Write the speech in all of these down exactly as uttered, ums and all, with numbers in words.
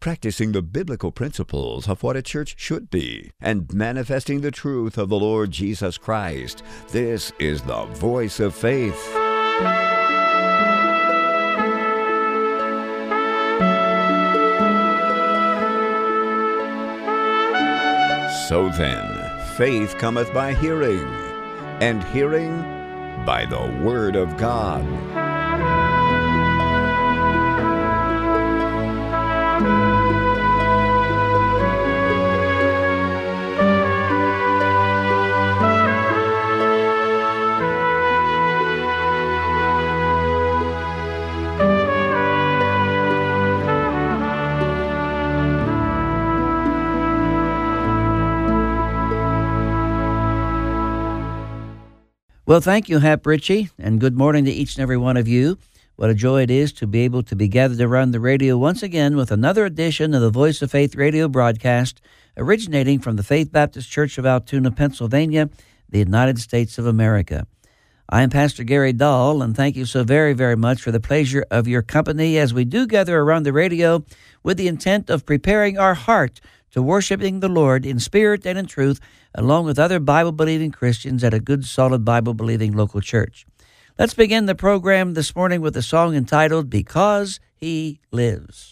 practicing the biblical principles of what a church should be, and manifesting the truth of the Lord Jesus Christ. This is the Voice of Faith. So then, faith cometh by hearing, and hearing by the Word of God. Well, thank you, Hap Ritchie, and good morning to each and every one of you. What a joy it is to be able to be gathered around the radio once again with another edition of the Voice of Faith radio broadcast, originating from the Faith Baptist Church of Altoona, Pennsylvania, the United States of America. I am Pastor Gary Dahl, and thank you so very, very much for the pleasure of your company as we do gather around the radio with the intent of preparing our heart to worshiping the Lord in spirit and in truth, along with other Bible-believing Christians at a good, solid Bible-believing local church. Let's begin the program this morning with a song entitled, Because He Lives.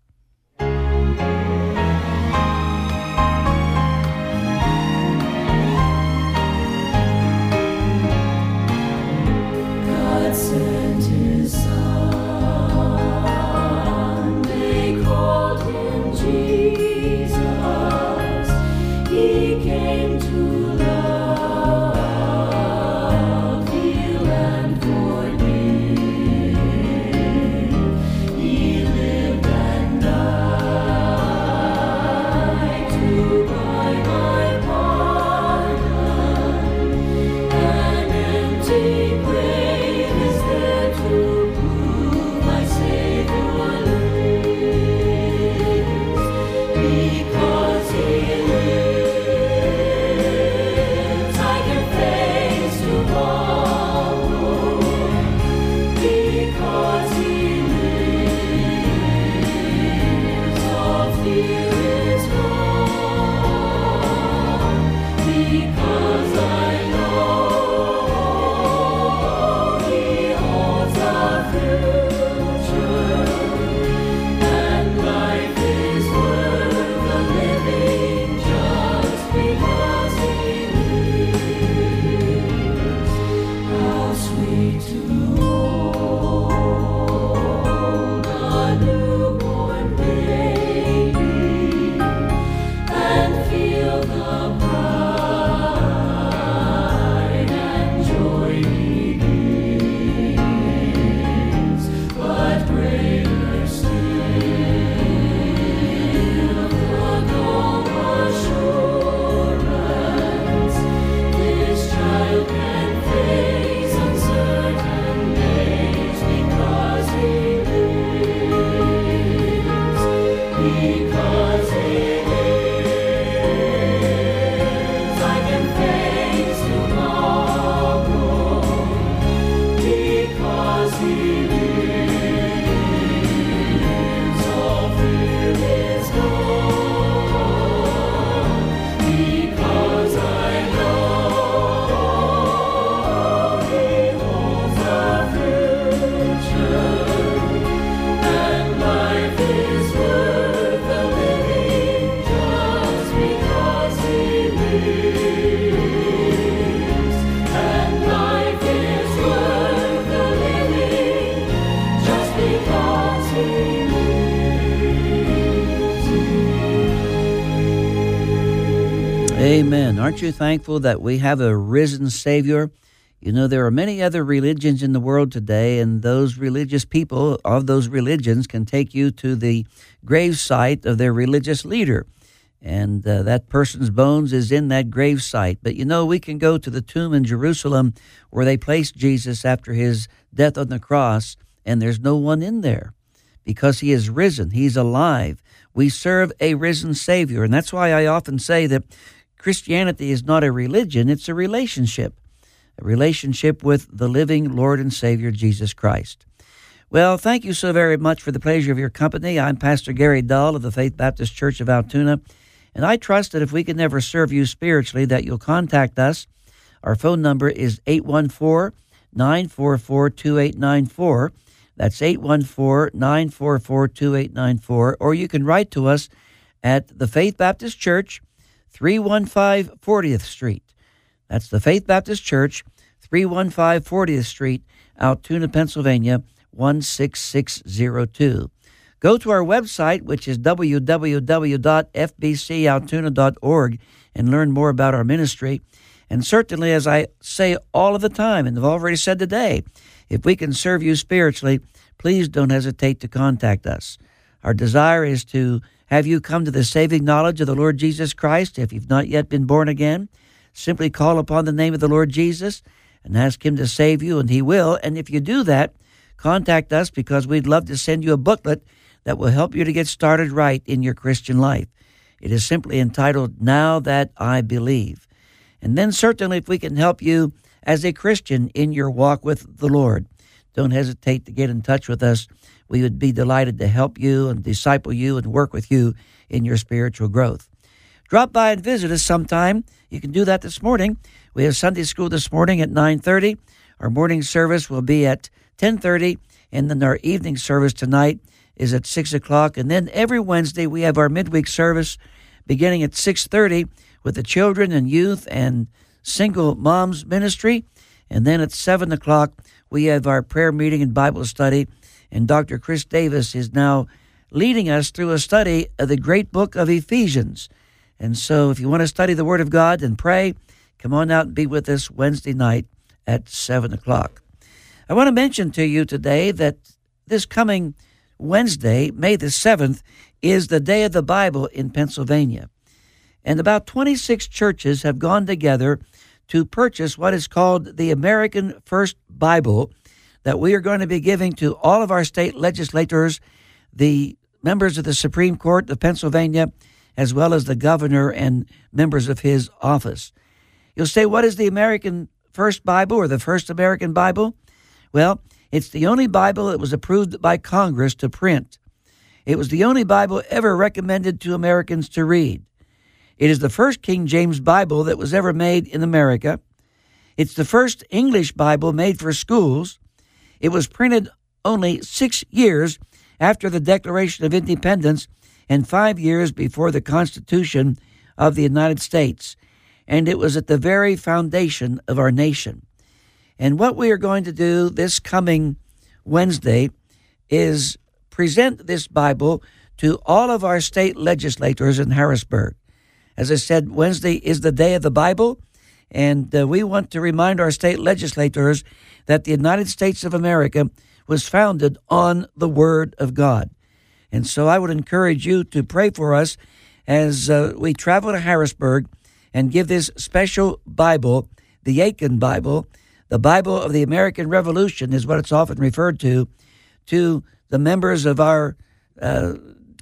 Amen. Aren't you thankful that we have a risen Savior? You know, there are many other religions in the world today, and those religious people of those religions can take you to the grave site of their religious leader. And uh, that person's bones is in that grave site. But you know, we can go to the tomb in Jerusalem where they placed Jesus after his death on the cross, and there's no one in there because he is risen. He's alive. We serve a risen Savior. And that's why I often say that Christianity is not a religion, it's a relationship. A relationship with the living Lord and Savior, Jesus Christ. Well, thank you so very much for the pleasure of your company. I'm Pastor Gary Dahl of the Faith Baptist Church of Altoona, and I trust that if we can never serve you spiritually, that you'll contact us. Our phone number is eight one four, nine four four, two eight nine four. That's eight one four, nine four four, two eight nine four. Or you can write to us at the Faith Baptist Church, three one five fortieth Street. That's the Faith Baptist Church, three one five fortieth Street, Altoona, Pennsylvania, one six six zero two. Go to our website, which is w w w dot f b c altoona dot org, and learn more about our ministry. And certainly, as I say all of the time, and I've already said today, if we can serve you spiritually, please don't hesitate to contact us. Our desire is to have you come to the saving knowledge of the Lord Jesus Christ. If you've not yet been born again, simply call upon the name of the Lord Jesus and ask Him to save you, and He will. And if you do that, contact us, because we'd love to send you a booklet that will help you to get started right in your Christian life. It is simply entitled, Now That I Believe. And then certainly if we can help you as a Christian in your walk with the Lord, don't hesitate to get in touch with us. We would be delighted to help you and disciple you and work with you in your spiritual growth. Drop by and visit us sometime. You can do that this morning. We have Sunday school this morning at nine thirty. Our morning service will be at ten thirty, and then our evening service tonight is at six o'clock. And then every Wednesday we have our midweek service beginning at six thirty with the children and youth and single moms ministry. And then at seven o'clock we have our prayer meeting and Bible study. And Doctor Chris Davis is now leading us through a study of the great book of Ephesians. And so if you want to study the Word of God and pray, come on out and be with us Wednesday night at seven o'clock. I want to mention to you today that this coming Wednesday, May the seventh, is the Day of the Bible in Pennsylvania. And about twenty-six churches have gone together to purchase what is called the American First Bible that we are going to be giving to all of our state legislators, the members of the Supreme Court of Pennsylvania, as well as the governor and members of his office. You'll say, what is the American First Bible, or the First American Bible? Well, it's the only Bible that was approved by Congress to print. It was the only Bible ever recommended to Americans to read. It is the first King James Bible that was ever made in America. It's the first English Bible made for schools. It was printed only six years after the Declaration of Independence and five years before the Constitution of the United States. And it was at the very foundation of our nation. And what we are going to do this coming Wednesday is present this Bible to all of our state legislators in Harrisburg. As I said, Wednesday is the Day of the Bible, and uh, we want to remind our state legislators that the United States of America was founded on the Word of God. And so I would encourage you to pray for us as uh, we travel to Harrisburg and give this special Bible, the Aiken Bible, the Bible of the American Revolution is what it's often referred to, to the members of our uh,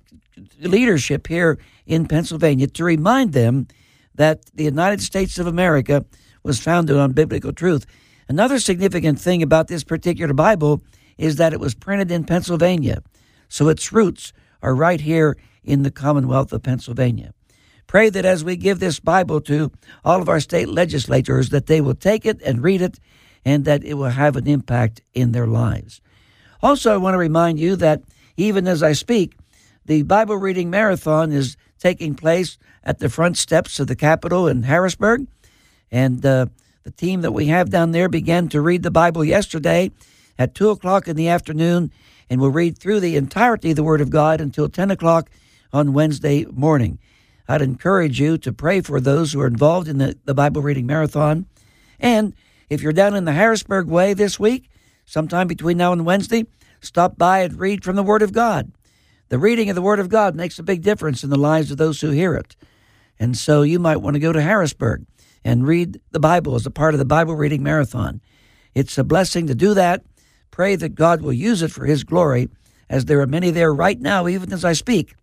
leadership here in Pennsylvania, to remind them that the United States of America was founded on biblical truth. Another significant thing about this particular Bible is that it was printed in Pennsylvania, so its roots are right here in the Commonwealth of Pennsylvania. Pray that as we give this Bible to all of our state legislators, that they will take it and read it, and that it will have an impact in their lives. Also, I want to remind you that even as I speak, the Bible reading marathon is taking place at the front steps of the Capitol in Harrisburg. And uh, the team that we have down there began to read the Bible yesterday at two o'clock in the afternoon, and will read through the entirety of the Word of God until ten o'clock on Wednesday morning. I'd encourage you to pray for those who are involved in the, the Bible reading marathon. And if you're down in the Harrisburg way this week, sometime between now and Wednesday, stop by and read from the Word of God. The reading of the Word of God makes a big difference in the lives of those who hear it. And so you might want to go to Harrisburg and read the Bible as a part of the Bible reading marathon. It's a blessing to do that. Pray that God will use it for His glory, as there are many there right now, even as I speak,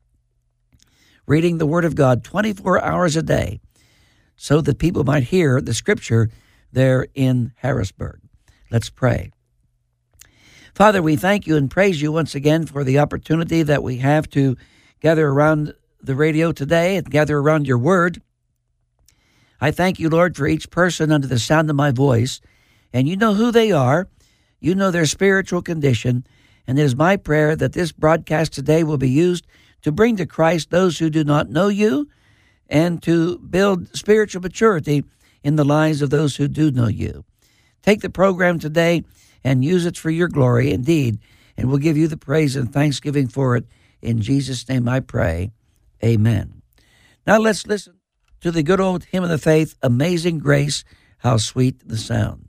reading the Word of God twenty-four hours a day, so that people might hear the Scripture there in Harrisburg. Let's pray. Father, we thank you and praise you once again for the opportunity that we have to gather around the radio today and gather around your word. I thank you, Lord, for each person under the sound of my voice. And you know who they are. You know their spiritual condition. And it is my prayer that this broadcast today will be used to bring to Christ those who do not know you and to build spiritual maturity in the lives of those who do know you. Take the program today and use it for your glory indeed, and we'll give you the praise and thanksgiving for it. In Jesus' name I pray. Amen. Now let's listen to the good old hymn of the faith, Amazing Grace, How Sweet the Sound.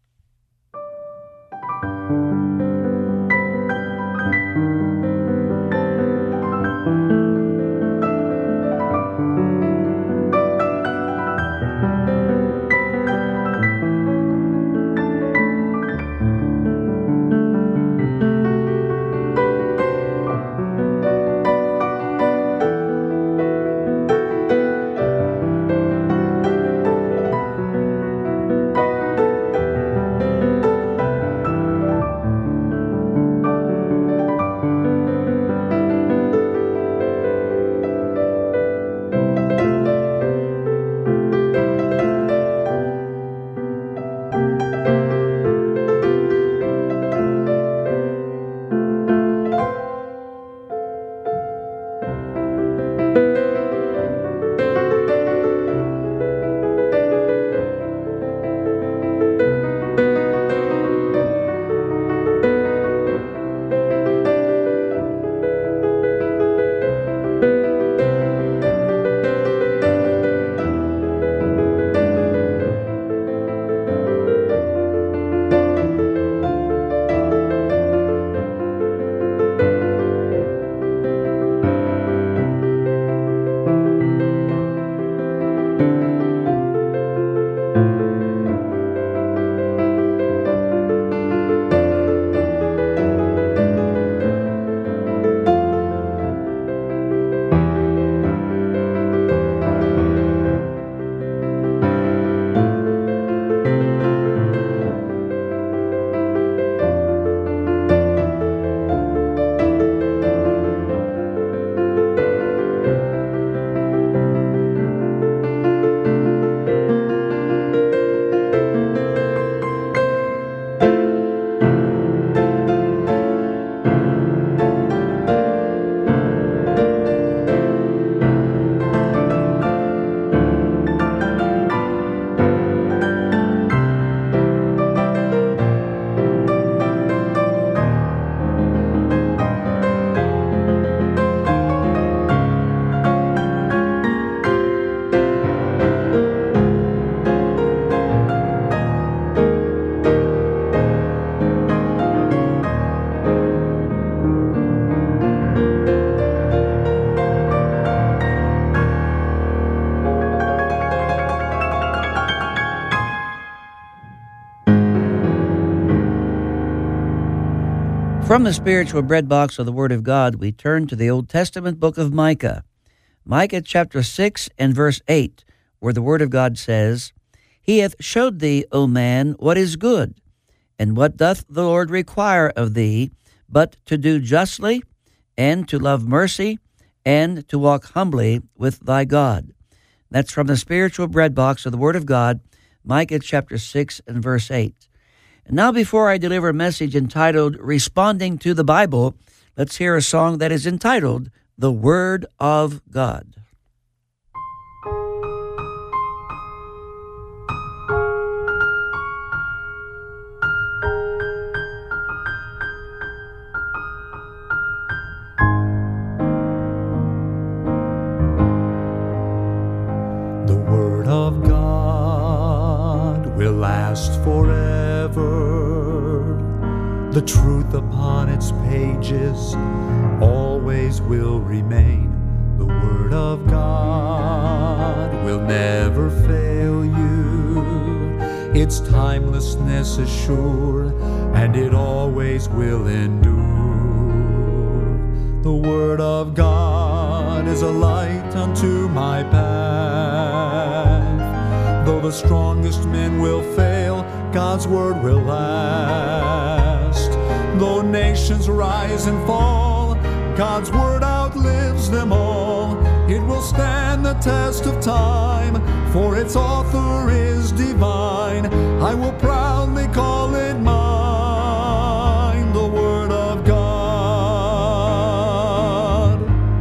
From the spiritual bread box of the Word of God, we turn to the Old Testament book of Micah. Micah chapter six and verse eight, where the Word of God says, He hath showed thee, O man, what is good, and what doth the Lord require of thee, but to do justly, and to love mercy, and to walk humbly with thy God. That's from the spiritual bread box of the Word of God, Micah chapter six and verse eight. And now before I deliver a message entitled Responding to the Bible, let's hear a song that is entitled The Word of God. The Word of God will last forever. The truth upon its pages always will remain. The Word of God will never fail you. Its timelessness is sure, and it always will endure. The Word of God is a light unto my path. Though the strongest men will fail, God's Word will last. Though nations rise and fall, God's word outlives them all. It will stand the test of time, for its author is divine. I will proudly call it mine, the word of God.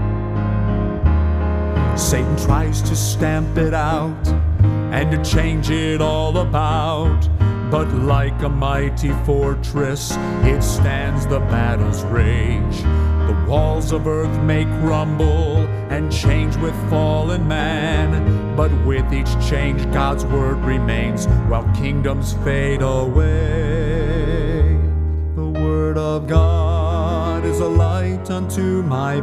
Satan tries to stamp it out and to change it all about, but like a mighty fortress, it stands the battle's rage. The walls of earth may crumble and change with fallen man, but with each change God's word remains while kingdoms fade away. The word of God is a light unto my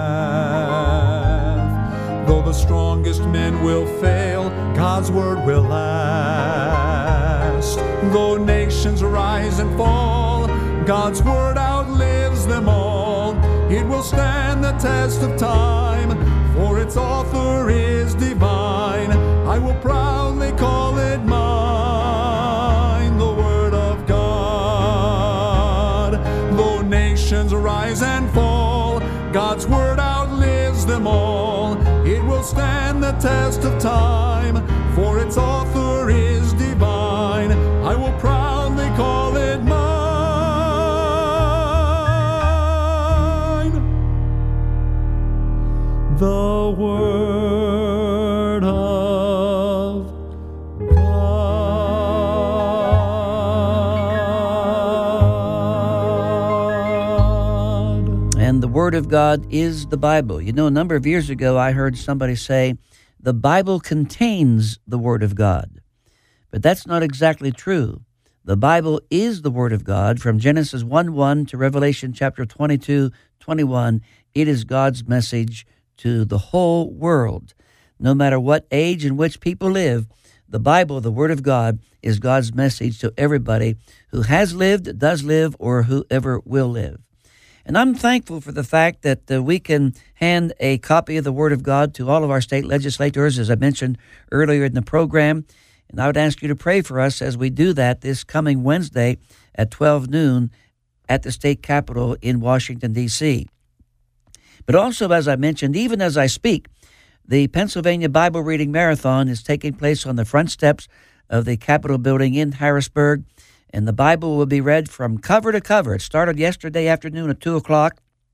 path. Though the strongest men will fail, God's word will last. Though nations rise and fall, God's word outlives them all. It will stand the test of time, for its author is divine. I will proudly call it mine, the word of God. Though nations rise and fall, God's word outlives them all. It will stand the test of time, for its author is divine. I will proudly call it mine, the word of God. And the Word of God is the Bible. You know, a number of years ago, I heard somebody say, the Bible contains the Word of God. But that's not exactly true. The Bible is the Word of God. From Genesis one one to Revelation chapter twenty-two, twenty-one, it is God's message to the whole world. No matter what age in which people live, the Bible, the Word of God, is God's message to everybody who has lived, does live, or whoever will live. And I'm thankful for the fact that uh, we can hand a copy of the Word of God to all of our state legislators, as I mentioned earlier in the program. And I would ask you to pray for us as we do that this coming Wednesday at twelve noon at the state capitol in Washington, D C But also, as I mentioned, even as I speak, the Pennsylvania Bible Reading Marathon is taking place on the front steps of the Capitol building in Harrisburg, and the Bible will be read from cover to cover. It started yesterday afternoon at two o'clock,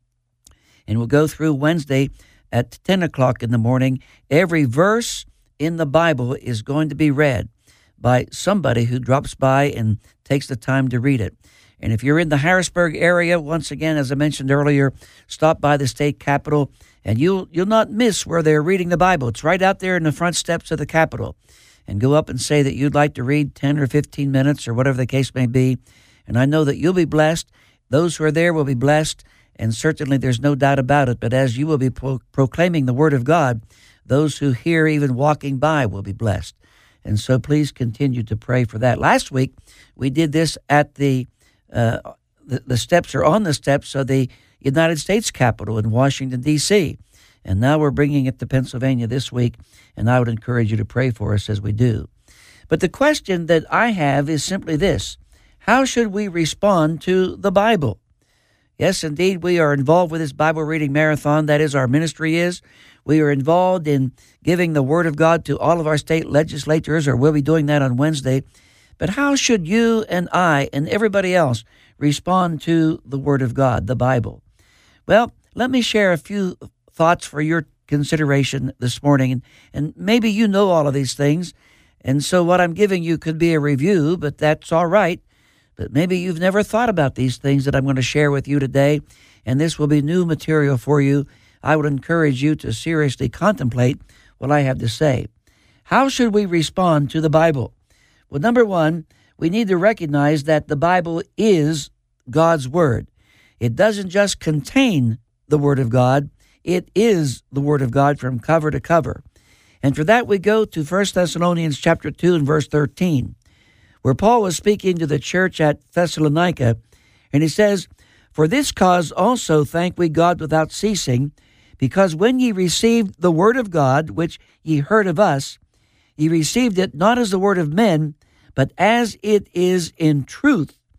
and will go through Wednesday at ten o'clock in the morning. Every verse in the Bible is going to be read by somebody who drops by and takes the time to read it. And if you're in the Harrisburg area, once again, as I mentioned earlier, stop by the state capitol, and you'll you'll not miss where they're reading the Bible. It's right out there in the front steps of the Capitol. And go up and say that you'd like to read ten or fifteen minutes or whatever the case may be. And I know that you'll be blessed. Those who are there will be blessed, and certainly there's no doubt about it. But as you will be pro- proclaiming the Word of God, those who hear even walking by will be blessed. And so please continue to pray for that. Last week, we did this at the Uh, the, the steps are on the steps of the United States Capitol in Washington, D C And now we're bringing it to Pennsylvania this week, and I would encourage you to pray for us as we do. But the question that I have is simply this: how should we respond to the Bible? Yes, indeed, we are involved with this Bible reading marathon. That is, our ministry is. We are involved in giving the Word of God to all of our state legislators, or we'll be doing that on Wednesday. But how should you and I and everybody else respond to the Word of God, the Bible? Well, let me share a few thoughts for your consideration this morning. And, and maybe you know all of these things, and so what I'm giving you could be a review, but that's all right. But maybe you've never thought about these things that I'm going to share with you today, and this will be new material for you. I would encourage you to seriously contemplate what I have to say. How should we respond to the Bible? Well, number one, we need to recognize that the Bible is God's Word. It doesn't just contain the Word of God, it is the Word of God from cover to cover. And for that, we go to First Thessalonians chapter two and verse thirteen, where Paul was speaking to the church at Thessalonica, and he says, "For this cause also thank we God without ceasing, because when ye received the word of God, which ye heard of us, ye received it not as the word of men, but as it is in truth,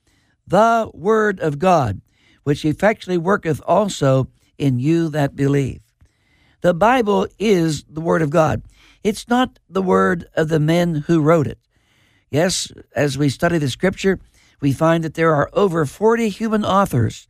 the Word of God, which effectually worketh also in you that believe. The Bible is the Word of God. It's not the word of the men who wrote it. Yes, as we study the Scripture, we find that there are over forty human authors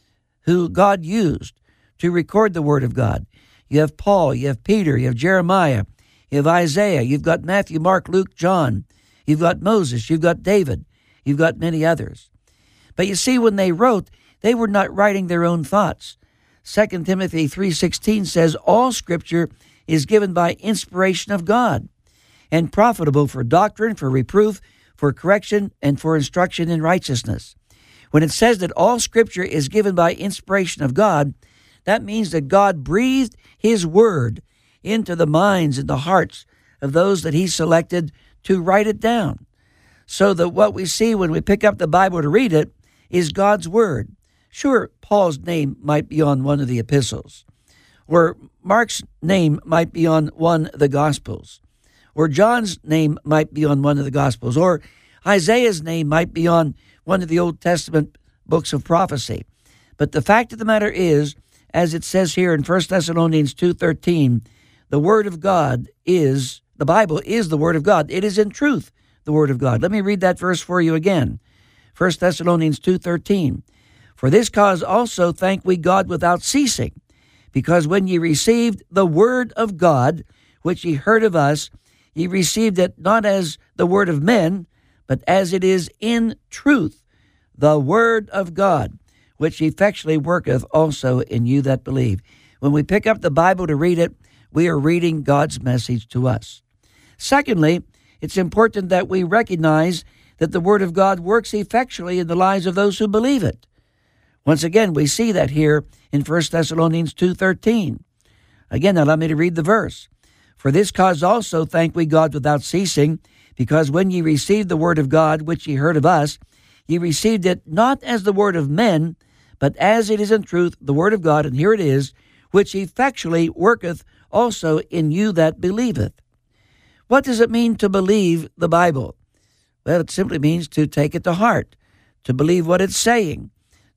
who God used to record the Word of God. You have Paul, you have Peter, you have Jeremiah, you have Isaiah, you've got Matthew, Mark, Luke, John, you've got Moses, you've got David, you've got many others. But you see, when they wrote, they were not writing their own thoughts. Second Timothy three sixteen says, all Scripture is given by inspiration of God, and profitable for doctrine, for reproof, for correction, and for instruction in righteousness. When it says that all Scripture is given by inspiration of God, that means that God breathed His Word into the minds and the hearts of those that He selected to write it down. So that what we see when we pick up the Bible to read it is God's Word. Sure, Paul's name might be on one of the epistles, or Mark's name might be on one of the Gospels, or John's name might be on one of the Gospels, or Isaiah's name might be on one of the Old Testament books of prophecy. But the fact of the matter is, as it says here in First Thessalonians two thirteen, the Word of God is, the Bible is the Word of God. It is in truth the Word of God. Let me read that verse for you again. First Thessalonians two thirteen, for this cause also thank we God without ceasing, because when ye received the Word of God, which ye heard of us, ye received it not as the word of men, but as it is in truth, the Word of God, which effectually worketh also in you that believe. When we pick up the Bible to read it, we are reading God's message to us. Secondly, it's important that we recognize that the Word of God works effectually in the lives of those who believe it. Once again, we see that here in First Thessalonians two thirteen. Again, allow me to read the verse. For this cause also thank we God without ceasing, because when ye received the Word of God, which ye heard of us, ye received it not as the word of men, but as it is in truth the Word of God, and here it is, which effectually worketh also in you that believeth. What does it mean to believe the Bible? Well, it simply means to take it to heart, to believe what it's saying,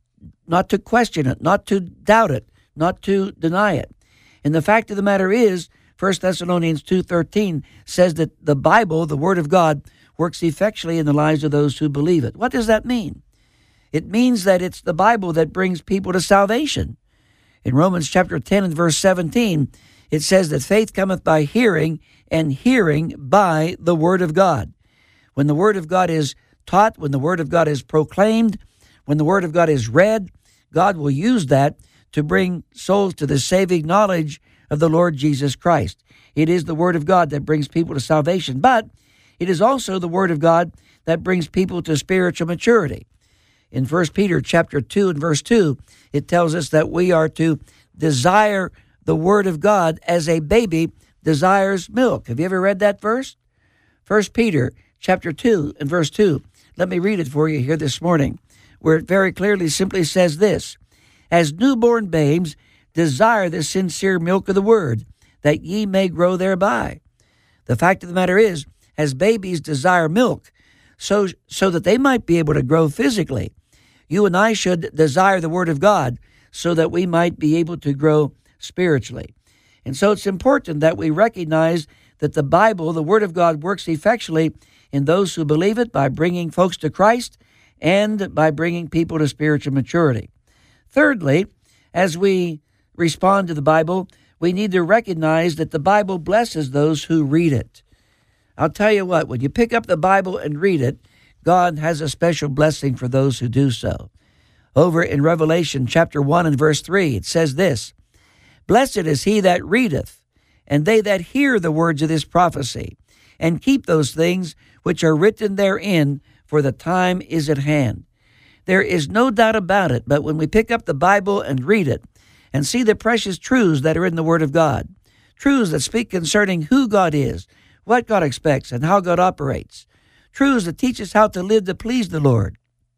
not to question it, not to doubt it, not to deny it. And the fact of the matter is, First Thessalonians two thirteen says that the Bible, the Word of God, works effectually in the lives of those who believe it. What does that mean? It means that it's the Bible that brings people to salvation. In Romans chapter ten and verse seventeen, it says that faith cometh by hearing, and hearing by the Word of God. When the Word of God is taught, when the Word of God is proclaimed, when the Word of God is read, God will use that to bring souls to the saving knowledge of the Lord Jesus Christ. It is the Word of God that brings people to salvation, but it is also the Word of God that brings people to spiritual maturity. In First Peter chapter two and verse two, it tells us that we are to desire the Word of God as a baby desires milk. Have you ever read that verse? First Peter chapter two and verse two. Let me read it for you here this morning, where it very clearly simply says this, as newborn babes desire the sincere milk of the Word, that ye may grow thereby. The fact of the matter is, as babies desire milk, so, so that they might be able to grow physically, you and I should desire the Word of God so that we might be able to grow spiritually. And so it's important that we recognize that the Bible, the Word of God, works effectually in those who believe it by bringing folks to Christ and by bringing people to spiritual maturity. Thirdly, as we respond to the Bible, we need to recognize that the Bible blesses those who read it. I'll tell you what, when you pick up the Bible and read it, God has a special blessing for those who do so. Over in Revelation chapter one and verse three, it says this, blessed is he that readeth, and they that hear the words of this prophecy, and keep those things which are written therein, for the time is at hand. There is no doubt about it, but when we pick up the Bible and read it, and see the precious truths that are in the Word of God, truths that speak concerning who God is, what God expects, and how God operates, truths that teach us how to live to please the Lord,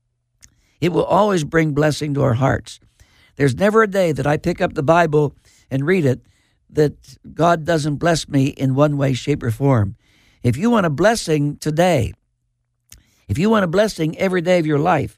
it will always bring blessing to our hearts. There's never a day that I pick up the Bible and read it that God doesn't bless me in one way, shape, or form. If you want a blessing today, if you want a blessing every day of your life,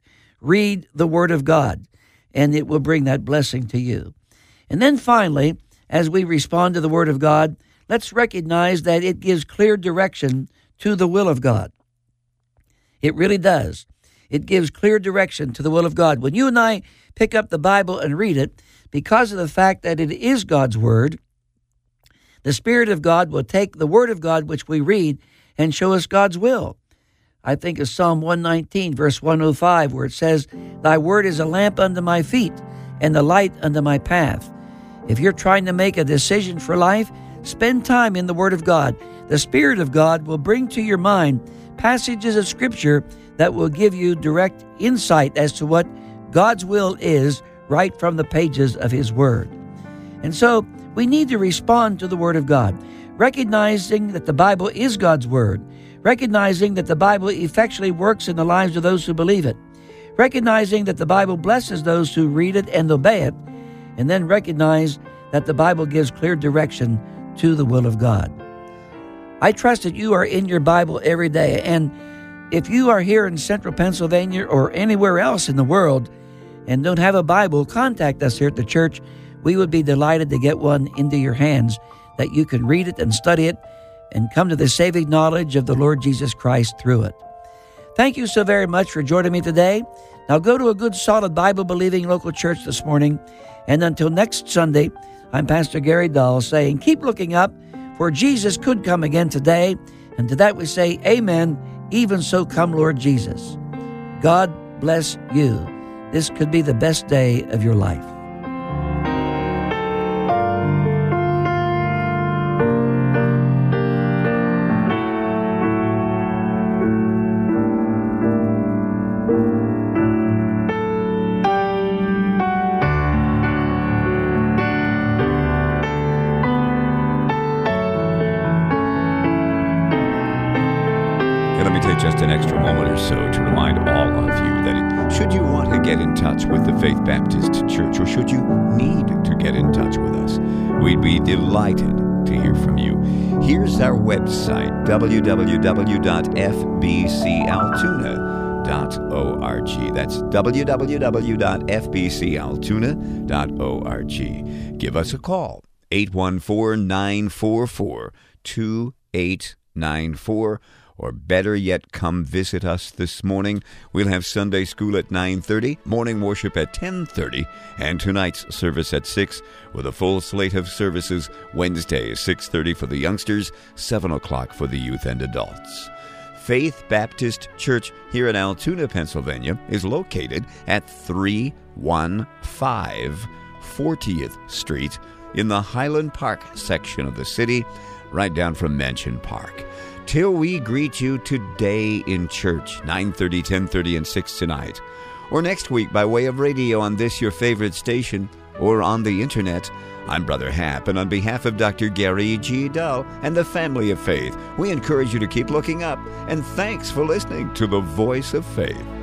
read the Word of God, and it will bring that blessing to you. And then finally, as we respond to the Word of God, let's recognize that it gives clear direction to the will of God. It really does. It gives clear direction to the will of God. When you and I pick up the Bible and read it, because of the fact that it is God's Word, the Spirit of God will take the Word of God which we read and show us God's will. I think of Psalm one nineteen, verse one oh five, where it says, "Thy word is a lamp unto my feet and a light unto my path." If you're trying to make a decision for life, spend time in the Word of God. The Spirit of God will bring to your mind passages of Scripture that will give you direct insight as to what God's will is right from the pages of His Word. And so we need to respond to the Word of God, recognizing that the Bible is God's Word, recognizing that the Bible effectually works in the lives of those who believe it, recognizing that the Bible blesses those who read it and obey it, and then recognize that the Bible gives clear direction to the will of God. I trust that you are in your Bible every day, and if you are here in central Pennsylvania or anywhere else in the world and don't have a Bible, contact us here at the church. We would be delighted to get one into your hands that you can read it and study it and come to the saving knowledge of the Lord Jesus Christ through it. Thank you so very much for joining me today. Now go to a good, solid, Bible-believing local church this morning. And until next Sunday, I'm Pastor Gary Dahl saying, keep looking up, for Jesus could come again today. And to that we say, amen. Even so come, Lord Jesus. God bless you. This could be the best day of your life. Just an extra moment or so to remind all of you that should you want to get in touch with the Faith Baptist Church, or should you need to get in touch with us, we'd be delighted to hear from you. Here's our website, w w w dot f b c altoona dot org. That's w w w dot f b c altoona dot org. Give us a call, eight one four, nine four four, two eight nine four. Or better yet, come visit us this morning. We'll have Sunday school at nine thirty, morning worship at ten thirty, and tonight's service at six, with a full slate of services. Wednesday, six thirty for the youngsters, seven o'clock for the youth and adults. Faith Baptist Church here in Altoona, Pennsylvania, is located at three one five fortieth Street in the Highland Park section of the city, right down from Mansion Park. Till we greet you today in church, nine thirty, ten thirty, and six tonight, or next week by way of radio on this your favorite station, or on the internet, I'm Brother Hap, and on behalf of Doctor Gary G. Dahl and the family of faith, we encourage you to keep looking up, and thanks for listening to the Voice of Faith.